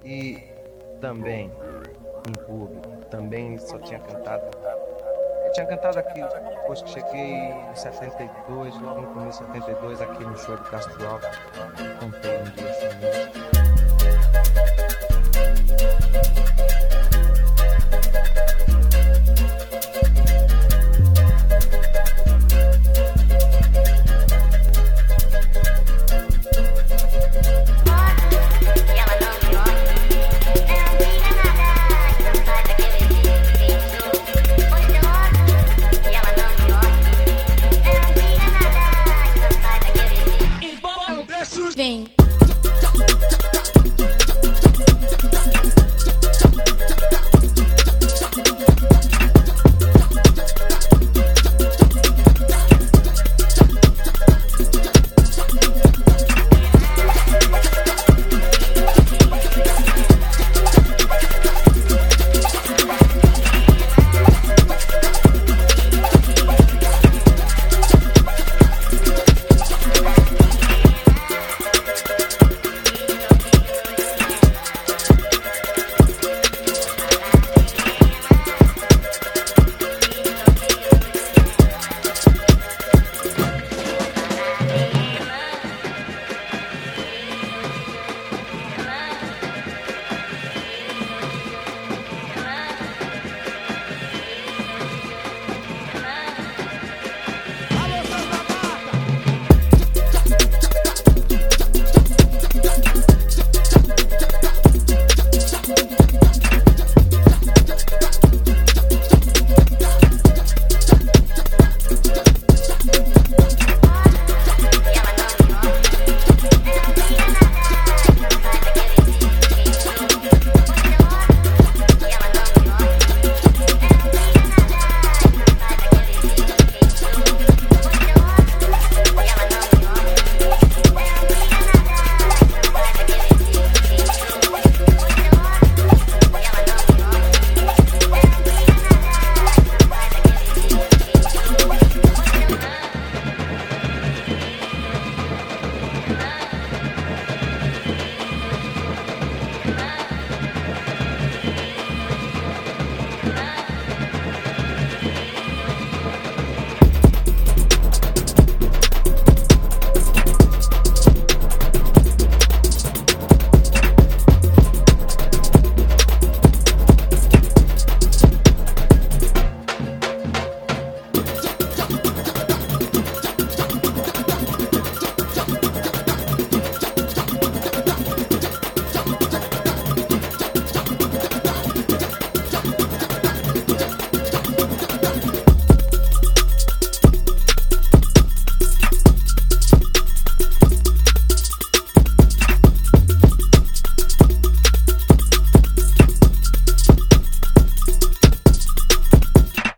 E também em público, também só tinha cantado. Eu tinha cantado aqui depois que cheguei em 72, logo no começo de 72, aqui no show do Castro Alves. Cantei um dia essa música. Vem.